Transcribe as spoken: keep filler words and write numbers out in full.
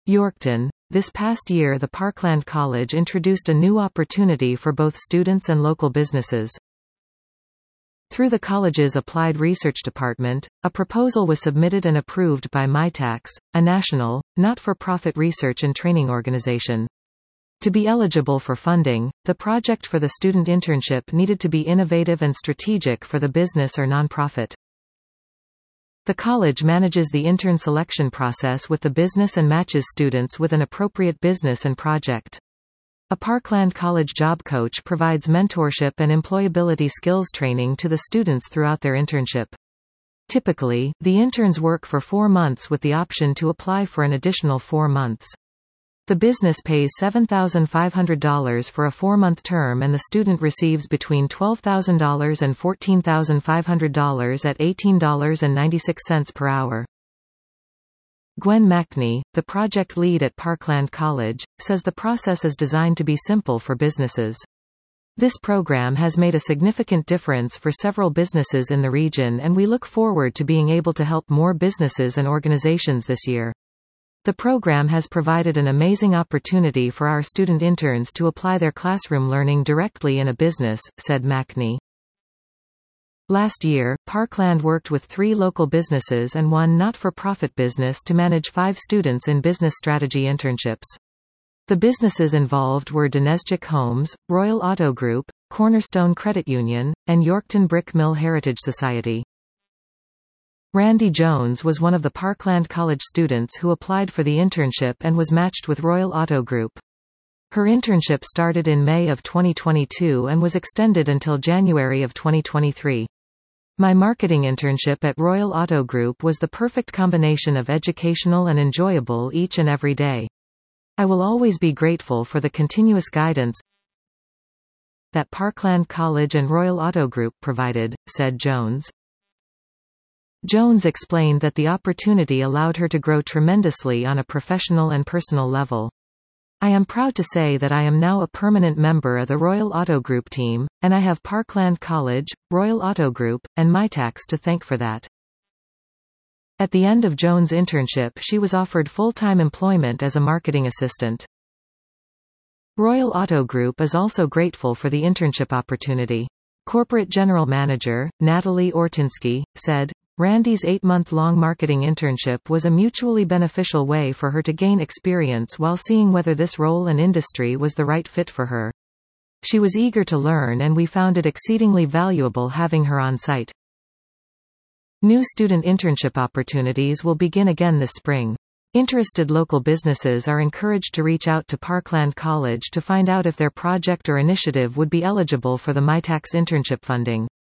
Yorkton. This past year the Parkland College introduced a new opportunity for both students and local businesses. Through the college's Applied Research Department, a proposal was submitted and approved by MyTax, a national, not-for-profit research and training organization. To be eligible for funding, the project for the student internship needed to be innovative and strategic for the business or nonprofit. The college manages the intern selection process with the business and matches students with an appropriate business and project. A Parkland College job coach provides mentorship and employability skills training to the students throughout their internship. Typically, the interns work for four months with the option to apply for an additional four months. The business pays seven thousand five hundred dollars for a four-month term and the student receives between twelve thousand dollars and fourteen thousand five hundred dollars at eighteen dollars and ninety-six cents per hour. Gwen Mackney, the project lead at Parkland College, says the process is designed to be simple for businesses. This program has made a significant difference for several businesses in the region and we look forward to being able to help more businesses and organizations this year. The program has provided an amazing opportunity for our student interns to apply their classroom learning directly in a business, said Mackney. Last year, Parkland worked with three local businesses and one not-for-profit business to manage five students in business strategy internships. The businesses involved were Dineshchik Homes, Royal Auto Group, Cornerstone Credit Union, and Yorkton Brick Mill Heritage Society. Randy Jones was one of the Parkland College students who applied for the internship and was matched with Royal Auto Group. Her internship started in May of twenty twenty-two and was extended until January of twenty twenty-three. My marketing internship at Royal Auto Group was the perfect combination of educational and enjoyable each and every day. I will always be grateful for the continuous guidance that Parkland College and Royal Auto Group provided, said Jones. Jones explained that the opportunity allowed her to grow tremendously on a professional and personal level. I am proud to say that I am now a permanent member of the Royal Auto Group team, and I have Parkland College, Royal Auto Group, and MyTax to thank for that. At the end of Jones' internship she was offered full-time employment as a marketing assistant. Royal Auto Group is also grateful for the internship opportunity. Corporate General Manager, Natalie Ortinsky, said, Randy's eight-month-long marketing internship was a mutually beneficial way for her to gain experience while seeing whether this role and industry was the right fit for her. She was eager to learn and we found it exceedingly valuable having her on site. New student internship opportunities will begin again this spring. Interested local businesses are encouraged to reach out to Parkland College to find out if their project or initiative would be eligible for the MyTax internship funding.